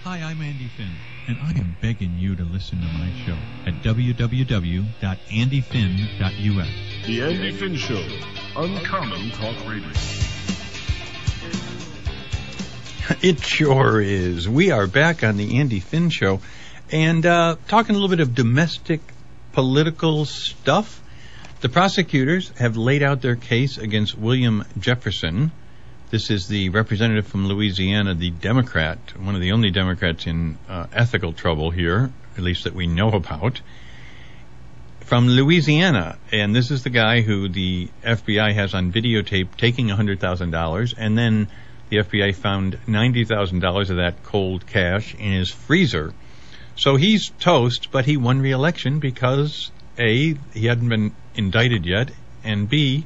Hi, I'm Andy Finn, and I am begging you to listen to my show at www.andyfinn.us. The Andy Finn Show, Uncommon Talk Radio. It sure is. We are back on the Andy Finn Show and talking a little bit of domestic political stuff. The prosecutors have laid out their case against William Jefferson. This is the representative from Louisiana, the Democrat, one of the only Democrats in ethical trouble here, at least that we know about, from Louisiana. And this is the guy who the FBI has on videotape taking $100,000, and then the FBI found $90,000 of that cold cash in his freezer. So he's toast, but he won re-election because, A, he hadn't been indicted yet, and B,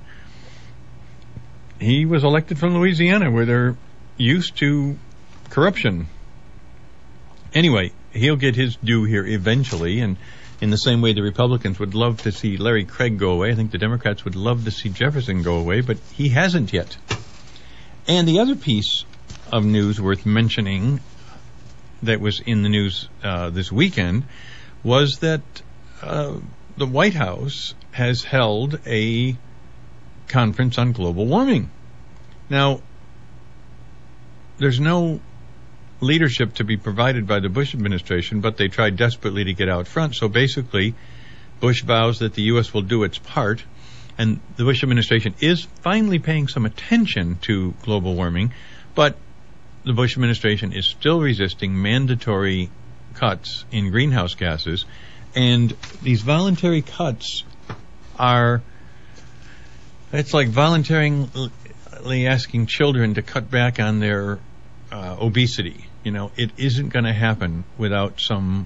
he was elected from Louisiana, where they're used to corruption. Anyway, he'll get his due here eventually, and in the same way the Republicans would love to see Larry Craig go away, I think the Democrats would love to see Jefferson go away, but he hasn't yet. And the other piece of news worth mentioning that was in the news this weekend was that the White House has held a conference on global warming. Now, there's no leadership to be provided by the Bush administration, but they tried desperately to get out front. So basically, Bush vows that the U.S. will do its part, and the Bush administration is finally paying some attention to global warming, but the Bush administration is still resisting mandatory cuts in greenhouse gases, and these voluntary cuts are, it's like voluntarily asking children to cut back on their obesity. You know, it isn't going to happen without some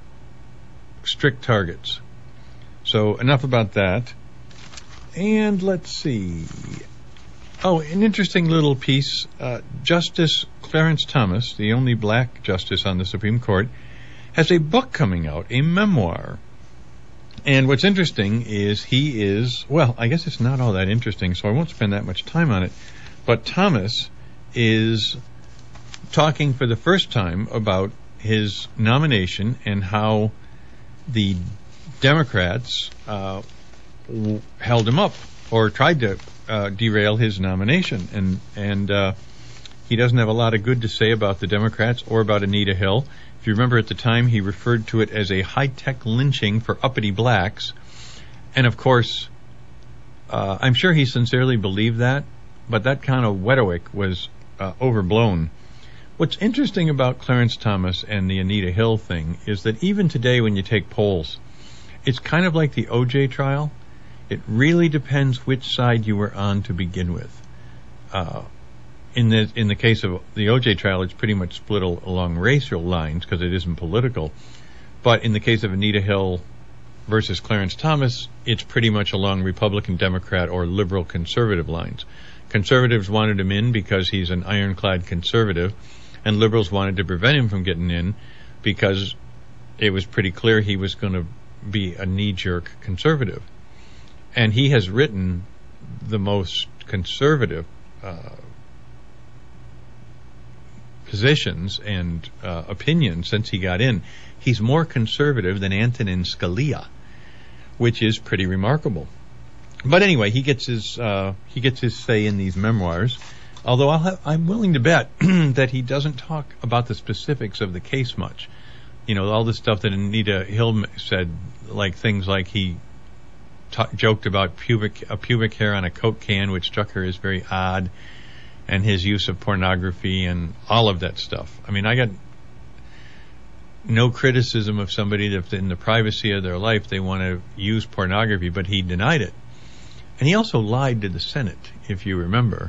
strict targets. So enough about that. And let's see. Oh, an interesting little piece. Justice Clarence Thomas, the only black justice on the Supreme Court, has a book coming out, a memoir. And what's interesting is he is, well, I guess it's not all that interesting, so I won't spend that much time on it. But Thomas is talking for the first time about his nomination and how the Democrats held him up or tried to derail his nomination. And he doesn't have a lot of good to say about the Democrats or about Anita Hill. If you remember at the time, he referred to it as a high-tech lynching for uppity blacks. And, of course, I'm sure he sincerely believed that, but that kind of rhetoric was overblown. What's interesting about Clarence Thomas and the Anita Hill thing is that even today when you take polls, it's kind of like the O.J. trial. It really depends which side you were on to begin with. In the case of the O.J. trial, it's pretty much split along racial lines because it isn't political. But in the case of Anita Hill versus Clarence Thomas, it's pretty much along Republican, Democrat, or liberal conservative lines. Conservatives wanted him in because he's an ironclad conservative, and liberals wanted to prevent him from getting in because it was pretty clear he was going to be a knee-jerk conservative. And he has written the most conservative positions and opinions since he got in. He's more conservative than Antonin Scalia, which is pretty remarkable. But anyway, he gets his say in these memoirs. Although I'm willing to bet that he doesn't talk about the specifics of the case much. You know, all the stuff that Anita Hill said, like things like he joked about pubic hair on a Coke can, which struck her as very odd, and his use of pornography and all of that stuff. I mean, I got no criticism of somebody that in the privacy of their life they want to use pornography, but he denied it. And he also lied to the Senate, if you remember.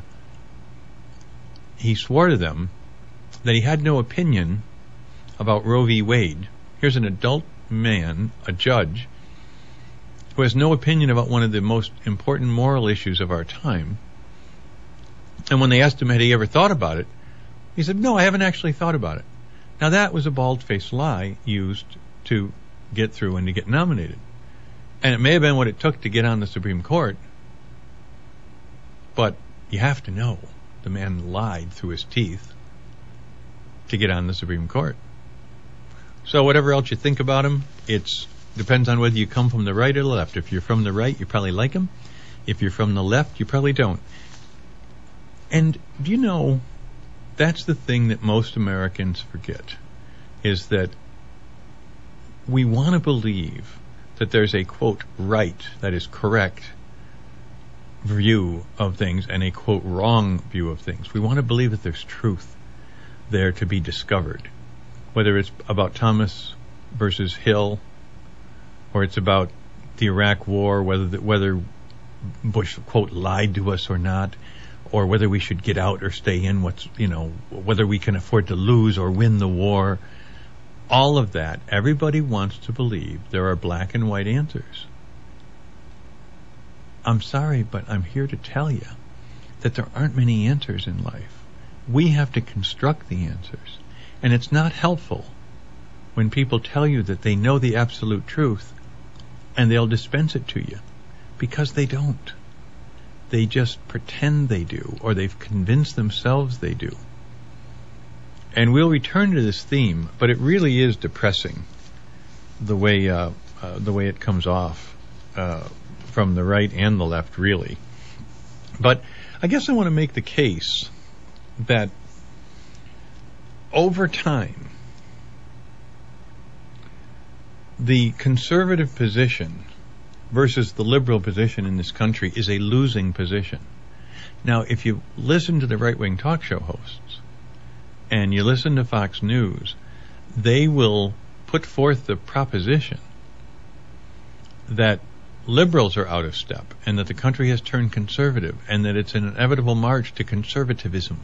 He swore to them that he had no opinion about Roe v. Wade. Here's an adult man, a judge, who has no opinion about one of the most important moral issues of our time. And when they asked him had he ever thought about it, he said, no, I haven't actually thought about it. Now that was a bald-faced lie used to get through and to get nominated. And it may have been what it took to get on the Supreme Court, but you have to know the man lied through his teeth to get on the Supreme Court. So whatever else you think about him, it depends on whether you come from the right or the left. If you're from the right, you probably like him. If you're from the left, you probably don't. And do you know, that's the thing that most Americans forget, is that we want to believe that there's a, quote, right, that is correct view of things and a, quote, wrong view of things. We want to believe that there's truth there to be discovered, whether it's about Thomas versus Hill, or it's about the Iraq War, whether Bush, quote, lied to us or not, or whether we should get out or stay in, whether we can afford to lose or win the war. All of that, everybody wants to believe there are black and white answers. I'm sorry, but I'm here to tell you that there aren't many answers in life. We have to construct the answers. And it's not helpful when people tell you that they know the absolute truth and they'll dispense it to you, because they don't. They just pretend they do, or they've convinced themselves they do. And we'll return to this theme, but it really is depressing the way it comes off from the right and the left, really. But I guess I want to make the case that over time, the conservative position versus the liberal position in this country is a losing position. Now, if you listen to the right-wing talk show hosts and you listen to Fox News, they will put forth the proposition that liberals are out of step and that the country has turned conservative and that it's an inevitable march to conservatism.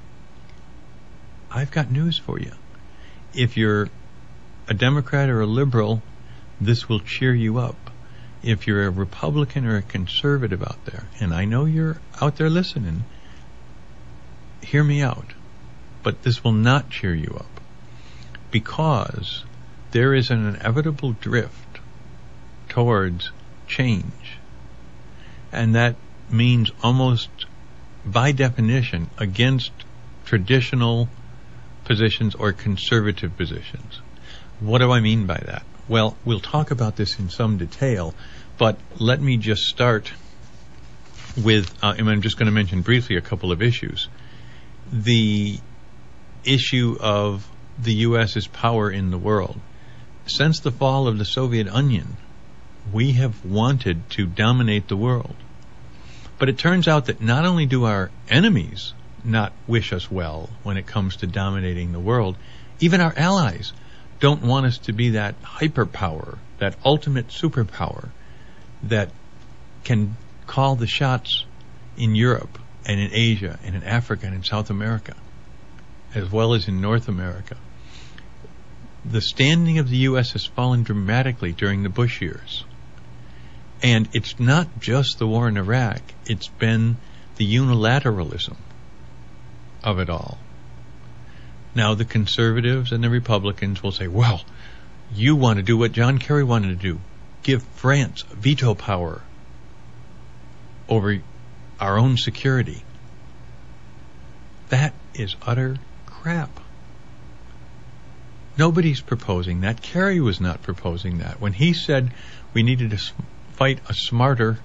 I've got news for you. If you're a Democrat or a liberal, this will cheer you up. If you're a Republican or a conservative out there, and I know you're out there listening, hear me out. But this will not cheer you up, because there is an inevitable drift towards change. And that means almost by definition against traditional positions or conservative positions. What do I mean by that? Well, we'll talk about this in some detail, but let me just start with, and I'm just going to mention briefly a couple of issues. The issue of the U.S.'s power in the world. Since the fall of the Soviet Union, we have wanted to dominate the world. But it turns out that not only do our enemies not wish us well when it comes to dominating the world, even our allies don't want us to be that hyperpower, that ultimate superpower that can call the shots in Europe and in Asia and in Africa and in South America, as well as in North America. The standing of the U.S. has fallen dramatically during the Bush years. And it's not just the war in Iraq, it's been the unilateralism of it all. Now, the conservatives and the Republicans will say, well, you want to do what John Kerry wanted to do, give France veto power over our own security. That is utter crap. Nobody's proposing that. Kerry was not proposing that. When he said we needed to fight a smarter,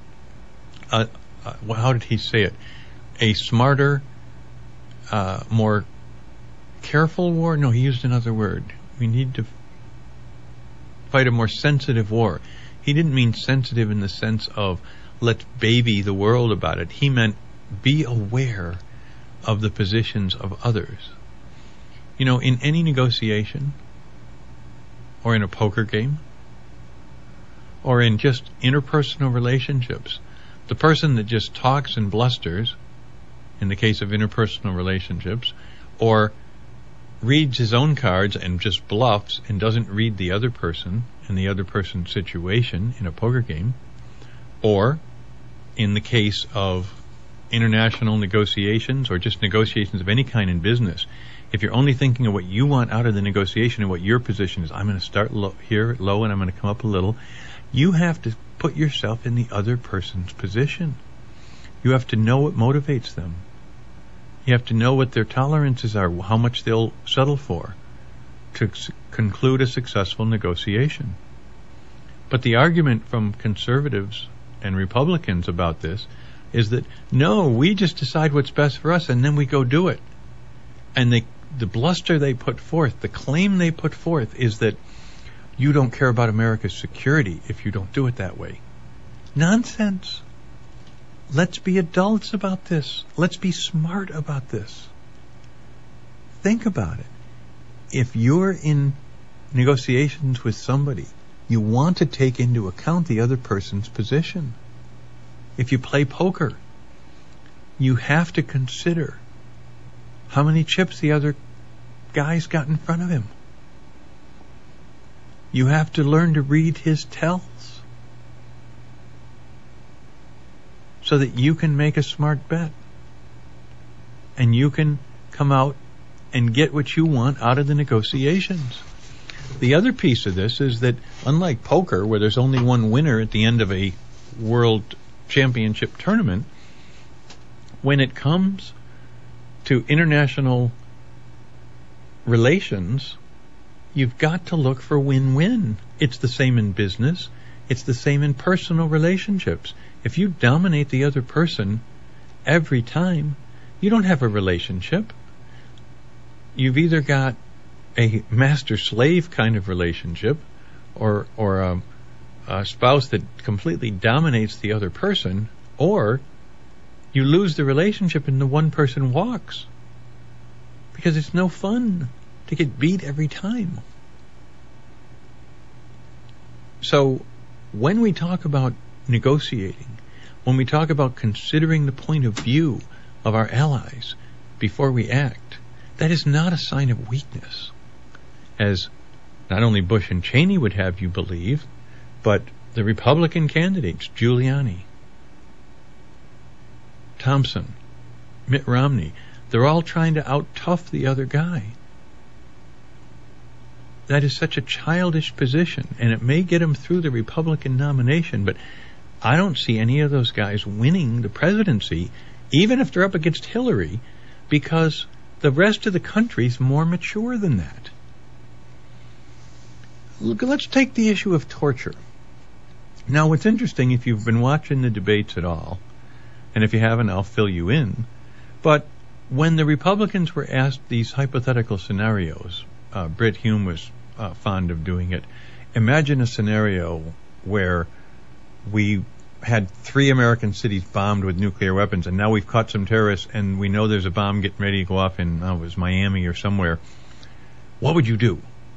how did he say it? A smarter, more careful war? No, he used another word. We need to fight a more sensitive war. He didn't mean sensitive in the sense of let's baby the world about it. He meant be aware of the positions of others. You know, in any negotiation, or in a poker game, or in just interpersonal relationships, the person that just talks and blusters, in the case of interpersonal relationships, or reads his own cards and just bluffs and doesn't read the other person and the other person's situation in a poker game, or in the case of international negotiations or just negotiations of any kind in business, if you're only thinking of what you want out of the negotiation and what your position is, I'm going to start here low and I'm going to come up a little, you have to put yourself in the other person's position. You have to know what motivates them. You have to know what their tolerances are, how much they'll settle for. to conclude a successful negotiation. But the argument from conservatives and Republicans about this is that, no, we just decide what's best for us and then we go do it. And the bluster they put forth, the claim they put forth is that you don't care about America's security if you don't do it that way. Nonsense. Let's be adults about this. Let's be smart about this. Think about it. If you're in negotiations with somebody, you want to take into account the other person's position. If you play poker, you have to consider how many chips the other guy's got in front of him. You have to learn to read his tells so that you can make a smart bet and you can come out and get what you want out of the negotiations. The other piece of this is that, unlike poker, where there's only one winner at the end of a world championship tournament, when it comes to international relations, you've got to look for win-win. It's the same in business. It's the same in personal relationships. If you dominate the other person every time, you don't have a relationship. You've either got a master-slave kind of relationship or a spouse that completely dominates the other person, or you lose the relationship and the one person walks. Because it's no fun to get beat every time. So when we talk about negotiating, when we talk about considering the point of view of our allies before we act, that is not a sign of weakness, as not only Bush and Cheney would have you believe, but the Republican candidates, Giuliani, Thompson, Mitt Romney, they're all trying to out-tough the other guy. That is such a childish position, and it may get them through the Republican nomination, but I don't see any of those guys winning the presidency, even if they're up against Hillary, because the rest of the country's more mature than that. Look, let's take the issue of torture. Now, what's interesting, if you've been watching the debates at all, and if you haven't, I'll fill you in, but when the Republicans were asked these hypothetical scenarios, Brit Hume was fond of doing it. Imagine a scenario where we had 3 American cities bombed with nuclear weapons, and now we've caught some terrorists, and we know there's a bomb getting ready to go off in, it was Miami or somewhere. What would you do?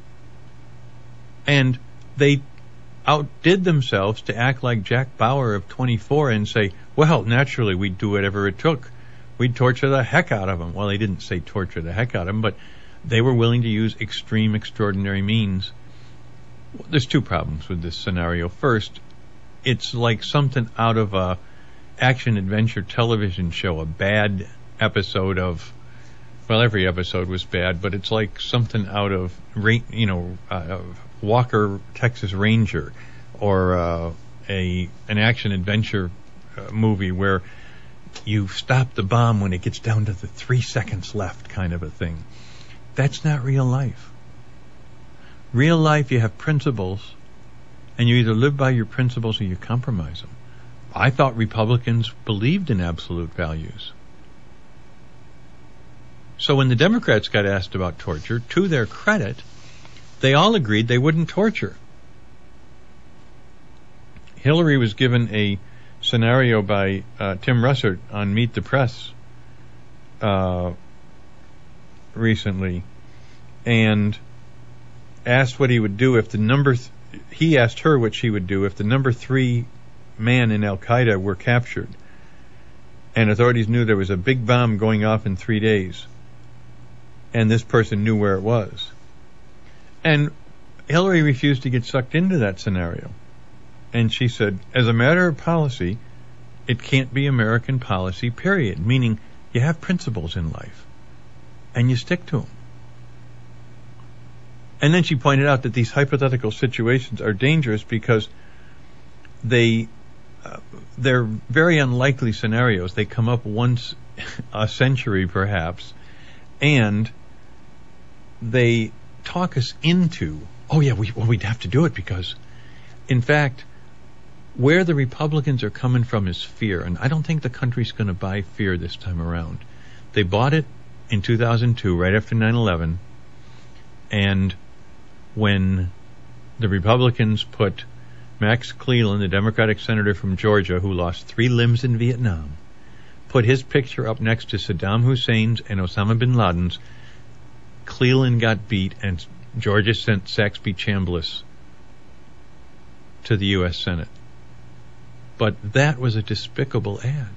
And they outdid themselves to act like Jack Bauer of 24 and say, well, naturally, we'd do whatever it took. We'd torture the heck out of them. Well, they didn't say torture the heck out of them, but they were willing to use extreme, extraordinary means. There's 2 problems with this scenario. First, it's like something out of a action-adventure television show, a bad episode of, well, every episode was bad, but it's like something out of, Walker, Texas Ranger, or an action-adventure movie where you stop the bomb when it gets down to the 3 seconds left kind of a thing. That's not real life. Real life, you have principles, and you either live by your principles or you compromise them. I thought Republicans believed in absolute values. So when the Democrats got asked about torture, to their credit, they all agreed they wouldn't torture. Hillary was given a scenario by Tim Russert on Meet the Press recently, and asked what he would do if the he asked her what she would do if the number 3 man in Al-Qaeda were captured, and authorities knew there was a big bomb going off in 3 days, and this person knew where it was. And Hillary refused to get sucked into that scenario. And she said, as a matter of policy, it can't be American policy, period. Meaning, you have principles in life, and you stick to them. And then she pointed out that these hypothetical situations are dangerous because they're very unlikely scenarios. They come up once a century, perhaps, and they talk us into, we'd have to do it because, in fact, where the Republicans are coming from is fear, and I don't think the country's going to buy fear this time around. They bought it in 2002, right after 9/11, and when the Republicans put Max Cleland, the Democratic senator from Georgia who lost 3 limbs in Vietnam, put his picture up next to Saddam Hussein's and Osama bin Laden's, Cleland got beat and Georgia sent Saxby Chambliss to the U.S. Senate. But that was a despicable ad.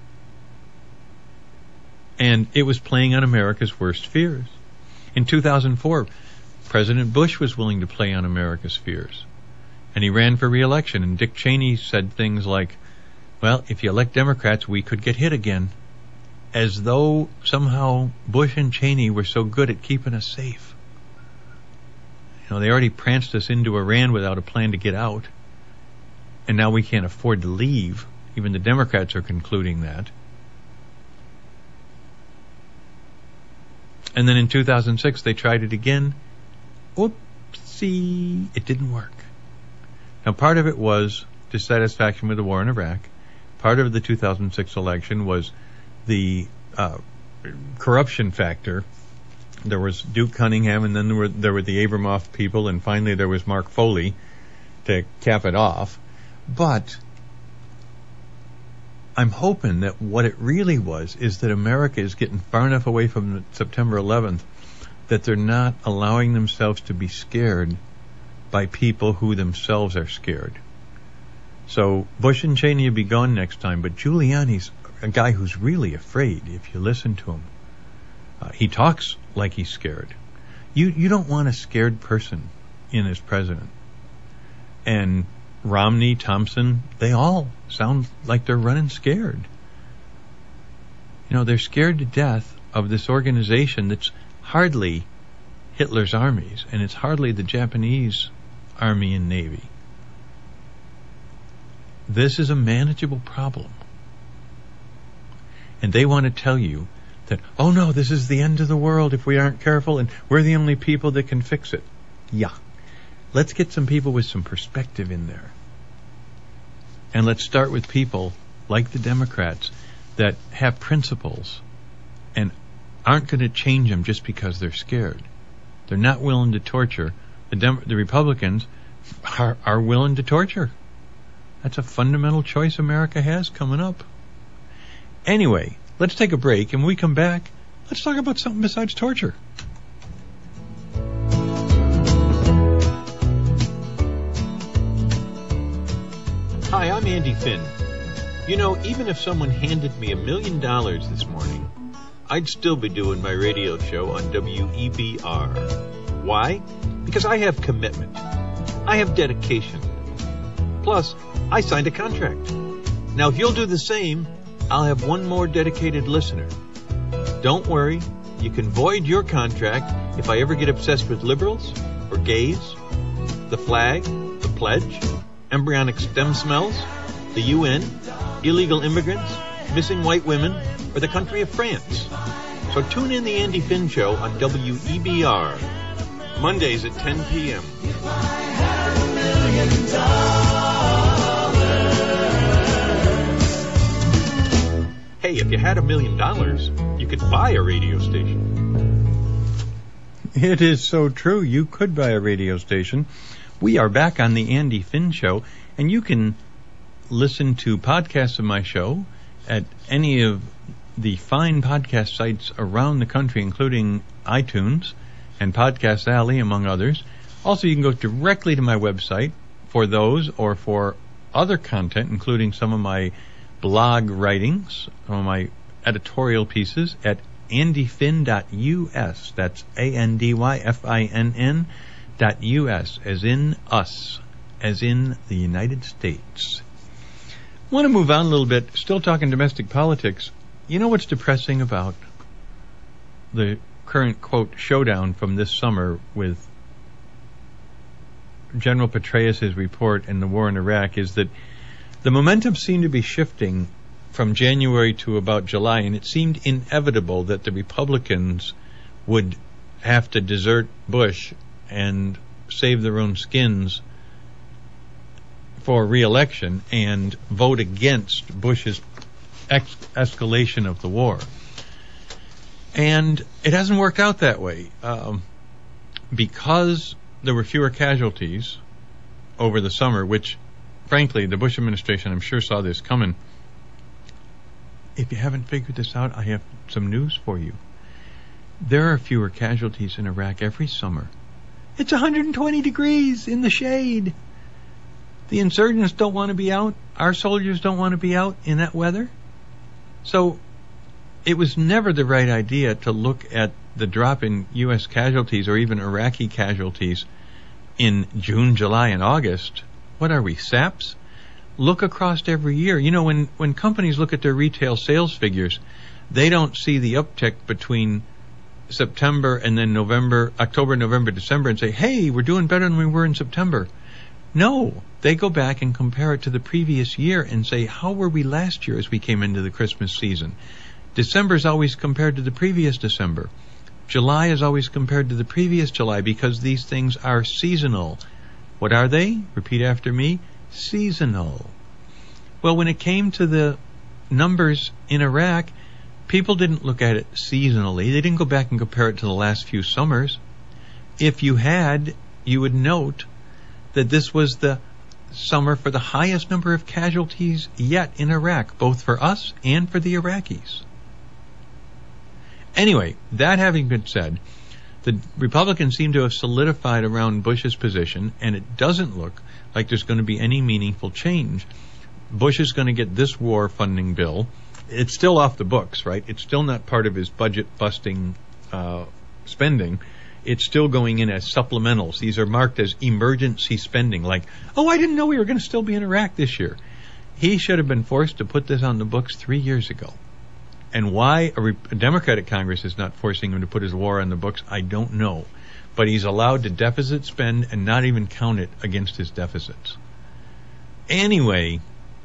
And it was playing on America's worst fears. In 2004, President Bush was willing to play on America's fears. And he ran for re-election, and Dick Cheney said things like, well, if you elect Democrats, we could get hit again. As though somehow Bush and Cheney were so good at keeping us safe. You know, they already pranced us into Iran without a plan to get out. And now we can't afford to leave. Even the Democrats are concluding that. And then in 2006, they tried it again. Oopsie, it didn't work. Now, part of it was dissatisfaction with the war in Iraq. Part of the 2006 election was the corruption factor. There was Duke Cunningham, and then there were the Abramoff people, and finally there was Mark Foley to cap it off. But I'm hoping that what it really was is that America is getting far enough away from September 11th that they're not allowing themselves to be scared by people who themselves are scared. So Bush and Cheney will be gone next time, but Giuliani's a guy who's really afraid if you listen to him. He talks like he's scared. You don't want a scared person in as president. And Romney, Thompson, they all sound like they're running scared. You know, they're scared to death of this organization that's hardly Hitler's armies, and it's hardly the Japanese Army and Navy. This is a manageable problem. And they want to tell you that, oh no, this is the end of the world if we aren't careful, and we're the only people that can fix it. Yeah. Let's get some people with some perspective in there. And let's start with people like the Democrats that have principles and aren't going to change them just because they're scared. They're not willing to torture. The Republicans are willing to torture. That's a fundamental choice America has coming up. Anyway, let's take a break, and when we come back, let's talk about something besides torture. Hi, I'm Andy Finn. You know, even if someone handed me $1 million this morning, I'd still be doing my radio show on WEBR. Why? Because I have commitment. I have dedication. Plus, I signed a contract. Now, if you'll do the same, I'll have one more dedicated listener. Don't worry, you can void your contract if I ever get obsessed with liberals or gays, the flag, the pledge, embryonic stem cells, the UN, illegal immigrants, missing white women, or the country of France. So tune in the Andy Finn Show on WEBR, Mondays at 10 p.m. Hey, if you had $1 million, you could buy a radio station. It is so true. You could buy a radio station. We are back on the Andy Finn Show, and you can listen to podcasts of my show at any of the fine podcast sites around the country, including iTunes and Podcast Alley, among others. Also, you can go directly to my website for those or for other content, including some of my blog writings, some of my editorial pieces at andyfinn.us. That's ANDYFINN.us, as in us, as in the United States. I want to move on a little bit, still talking domestic politics. You know what's depressing about the current, quote, showdown from this summer with General Petraeus' report and the war in Iraq is that the momentum seemed to be shifting from January to about July, and it seemed inevitable that the Republicans would have to desert Bush and save their own skins for re-election and vote against Bush's escalation of the war. And it hasn't worked out that way. Because there were fewer casualties over the summer, which, frankly, the Bush administration, I'm sure, saw this coming. If you haven't figured this out, I have some news for you. There are fewer casualties in Iraq every summer. It's 120 degrees in the shade. The insurgents don't want to be out. Our soldiers don't want to be out in that weather. So it was never the right idea to look at the drop in U.S. casualties or even Iraqi casualties in June, July, and August. What are we, saps? Look across every year. You know, when companies look at their retail sales figures, they don't see the uptick between September and then October, November, December, and say, hey, we're doing better than we were in September. No, they go back and compare it to the previous year and say, how were we last year as we came into the Christmas season? December is always compared to the previous December. July is always compared to the previous July because these things are seasonal. What are they? Repeat after me. Seasonal. Well, when it came to the numbers in Iraq, people didn't look at it seasonally. They didn't go back and compare it to the last few summers. If you had, you would note that this was the summer for the highest number of casualties yet in Iraq, both for us and for the Iraqis. Anyway, that having been said, the Republicans seem to have solidified around Bush's position, and it doesn't look like there's going to be any meaningful change. Bush is going to get this war funding bill. It's still off the books, right? It's still not part of his budget-busting spending. It's still going in as supplementals. These are marked as emergency spending, like, oh, I didn't know we were going to still be in Iraq this year. He should have been forced to put this on the books 3 years ago. And why a Democratic Congress is not forcing him to put his war on the books, I don't know. But he's allowed to deficit spend and not even count it against his deficits. Anyway,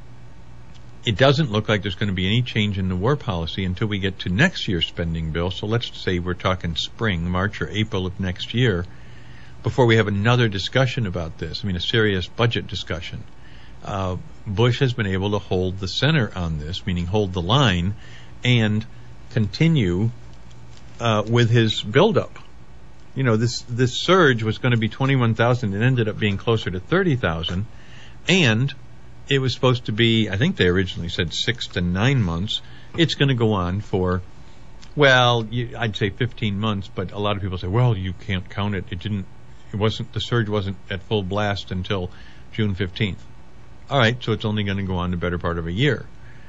it doesn't look like there's going to be any change in the war policy until we get to next year's spending bill. So let's say we're talking spring, March or April of next year, before we have another discussion about this. I mean, a serious budget discussion. Bush has been able to hold the center on this, meaning hold the line, and continue with his buildup. You know, this surge was going to be 21,000. It ended up being closer to 30,000. And it was supposed to be, I think they originally said 6 to 9 months. It's going to go on for, well, I'd say 15 months, but a lot of people say, well, you can't count it. The surge wasn't at full blast until June 15th. All right, so it's only going to go on the better part of a year.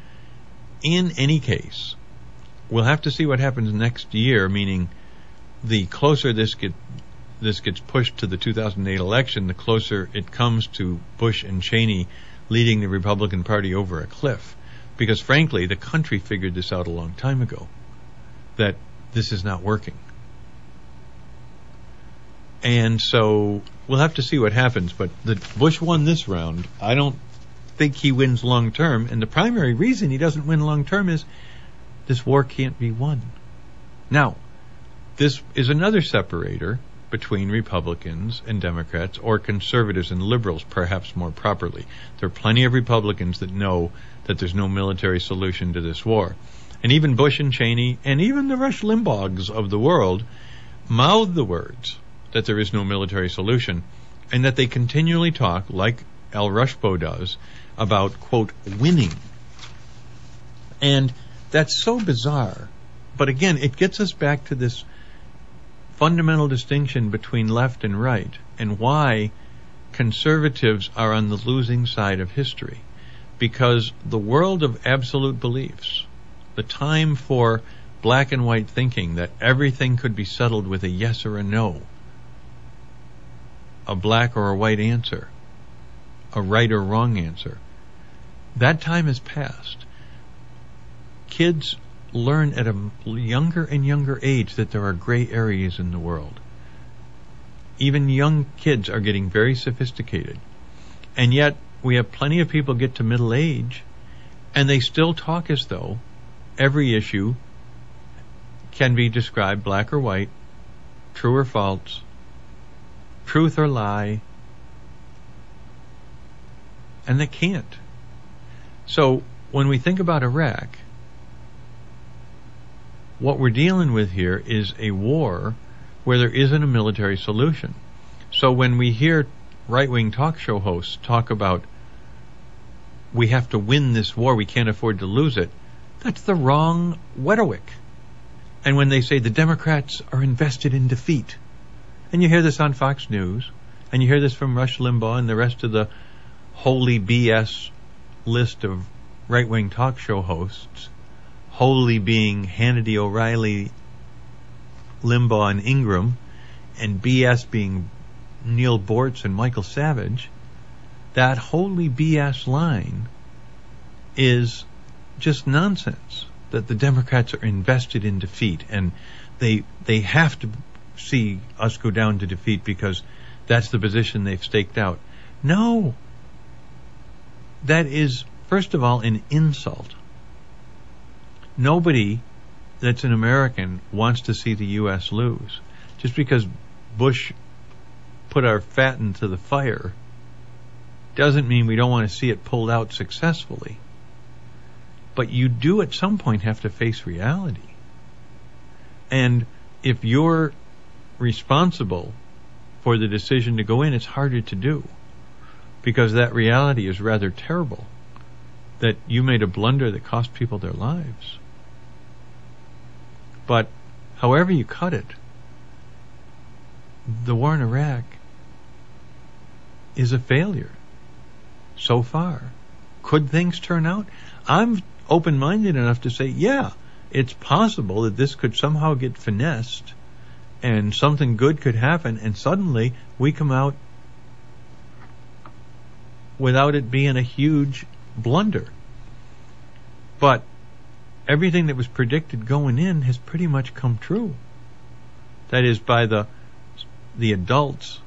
In any case, we'll have to see what happens next year, meaning the closer this gets pushed to the 2008 election, the closer it comes to Bush and Cheney leading the Republican Party over a cliff. Because frankly, the country figured this out a long time ago, that this is not working. And so we'll have to see what happens. But Bush won this round. I don't think he wins long term. And the primary reason he doesn't win long term is this war can't be won. Now, this is another separator between Republicans and Democrats, or conservatives and liberals, perhaps more properly. There are plenty of Republicans that know that there's no military solution to this war. And even Bush and Cheney, and even the Rush Limbaughs of the world, mouth the words that there is no military solution, and that they continually talk, like Al Rushbo does, about, quote, winning. And that's so bizarre. But again, it gets us back to this fundamental distinction between left and right, and why conservatives are on the losing side of history. Because the world of absolute beliefs, the time for black and white thinking that everything could be settled with a yes or a no, a black or a white answer, a right or wrong answer, that time has passed. Kids learn at a younger and younger age that there are gray areas in the world. Even young kids are getting very sophisticated. And yet we have plenty of people get to middle age and they still talk as though every issue can be described black or white, true or false, truth or lie, and they can't. So when we think about Iraq, what we're dealing with here is a war where there isn't a military solution. So when we hear right-wing talk show hosts talk about we have to win this war, we can't afford to lose it, that's the wrong rhetoric. And when they say the Democrats are invested in defeat, and you hear this on Fox News, and you hear this from Rush Limbaugh and the rest of the holy BS list of right-wing talk show hosts, holy being Hannity, O'Reilly, Limbaugh, and Ingram, and BS being Neil Bortz and Michael Savage, that holy BS line is just nonsense, that the Democrats are invested in defeat and they have to see us go down to defeat because that's the position they've staked out. No. That is, first of all, an insult. Nobody that's an American wants to see the U.S. lose. Just because Bush put our fat into the fire doesn't mean we don't want to see it pulled out successfully. But you do at some point have to face reality. And if you're responsible for the decision to go in, it's harder to do. Because that reality is rather terrible. That you made a blunder that cost people their lives. But however you cut it, the war in Iraq is a failure so far. Could things turn out? I'm open-minded enough to say, yeah, it's possible that this could somehow get finessed and something good could happen and suddenly we come out without it being a huge blunder. But everything that was predicted going in has pretty much come true. That is, by the adults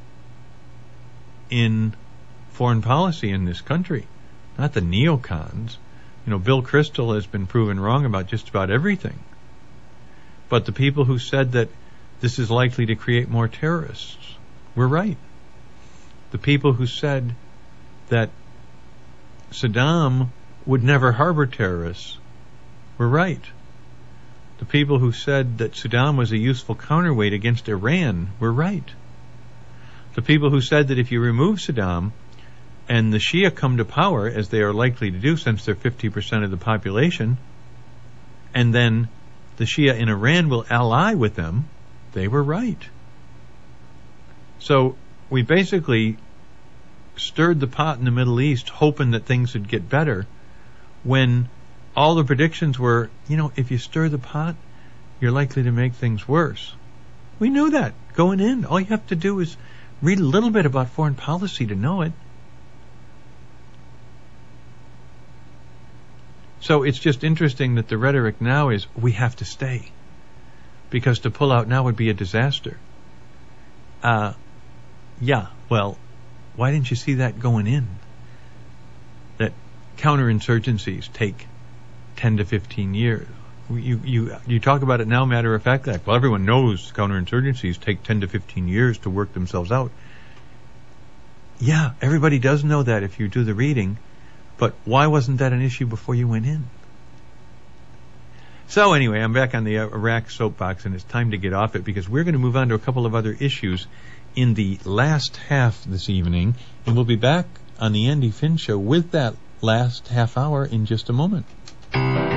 in foreign policy in this country, not the neocons. You know, Bill Kristol has been proven wrong about just about everything. But the people who said that this is likely to create more terrorists were right. The people who said that Saddam would never harbor terrorists were right. The people who said that Saddam was a useful counterweight against Iran were right. The people who said that if you remove Saddam and the Shia come to power, as they are likely to do since they're 50% of the population, and then the Shia in Iran will ally with them, they were right. So we basically stirred the pot in the Middle East hoping that things would get better when all the predictions were, if you stir the pot, you're likely to make things worse. We knew that going in. All you have to do is read a little bit about foreign policy to know it. So it's just interesting that the rhetoric now is, we have to stay. Because to pull out now would be a disaster. Well, why didn't you see that going in? That counterinsurgencies take 10 to 15 years. You talk about it now, matter of fact, like, well, everyone knows counterinsurgencies take 10 to 15 years to work themselves out. Yeah, everybody does know that if you do the reading, but why wasn't that an issue before you went in? So anyway, I'm back on the Iraq soapbox, and it's time to get off it because we're going to move on to a couple of other issues in the last half this evening, and we'll be back on the Andy Finn Show with that last half hour in just a moment.